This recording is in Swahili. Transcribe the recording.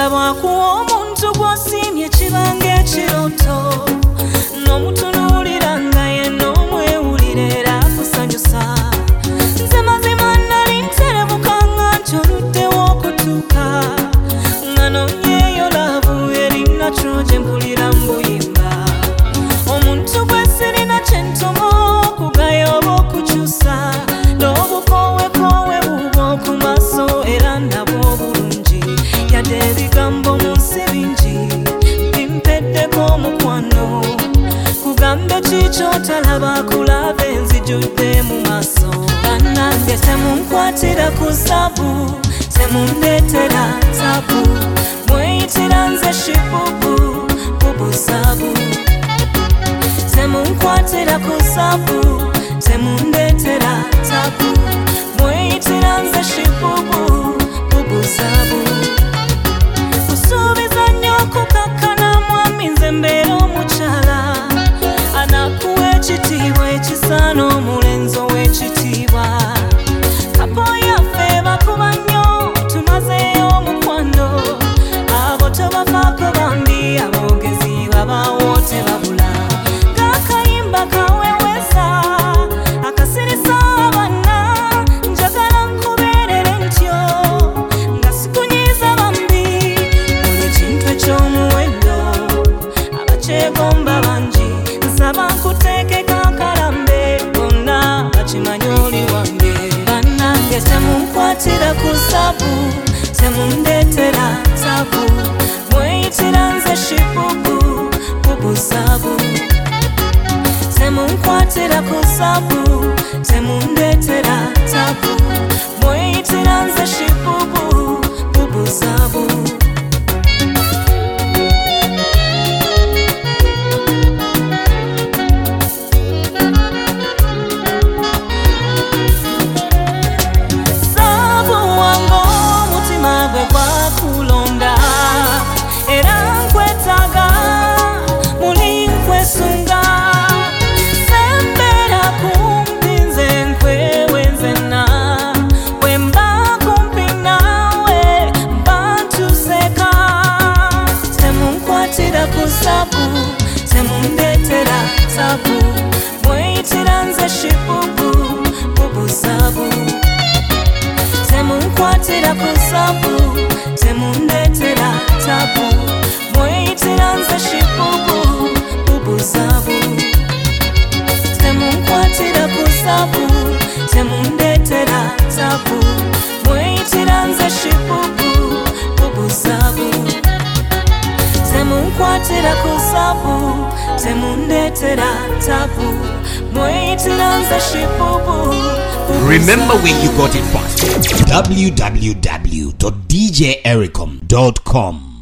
Olaba kuwa omuntu gwosimye kibange ekiroto n'omutunuulira nga ye n'omwewulira era akusanyusa. Nze mazima nali nterebuka nga nti oluddewo okutuuka nga noonyeeyo laavu erina kyo mpulira mbuyimba. Omuntu gwe sirina kye ntomo okugaya oba okukyusa n'obukooweekoowe bubwo ku maaso era nabwo bulungi yadde ebigambo mu nsi bingi bimpeddeko omukwano. Kugambe kikyo talaba kulaba enzijjudde mu maaso. Bannange temunkwatira ku zzaabu temundeetera ttaabu mweyitira nze shibubu bubuzaabu. Temunkwatira ku zzaabu temundeetera ttaabu mweyitira nze shibubu bubuzaabu. Kusuubiza nnyo okukakkana mwami nze mbeera omukyala anakuwa ekitiibwa ekisaana omulenzi ow'ekitiibwa. Kapo yaffe bakuba nnyo tumazeeyo omukwano abo tobafaako bambi aboogezi babaawo tebabula. Ng'akayimba kaweweza akasirisa abanna njagala nkubeerere ntyo nga sikunyiiza bambi buli kintu eky'omuwendo abakyegomba bangi nsaba nkuteekeko akalambe bonna bakimanyi oli wange. Bannange temunkwatira ku zzaabu temundeetera ttaabu mweyitira nze shibubu bubuzaabu. Temunkwatira ku zzaabu temundeetera ttaabu mweyitira nze shibubu bubuzaabu. Gwakulonda era nkwetaaga muli nkwesunga sembera kumpi nze nkwewenzenna bwe mba kumpi naawe mba ntuseka. Temunkwatira ku zzaabu temundeetera ttaabu mweyitira nze shibubu bubuzaabu. Temunkwatira ku zzaabu temundeetera ttaabu mweyitira nze shibubu bubuzaabu. Temunkwatira ku zzaabu temundeetera ttaabu mweyitira nze shibubu bubuzaabu. Temunkwatira ku zzaabu temundeetera ttaabu mweyitira nze shibubu. Remember where you got it from. www.djericom.com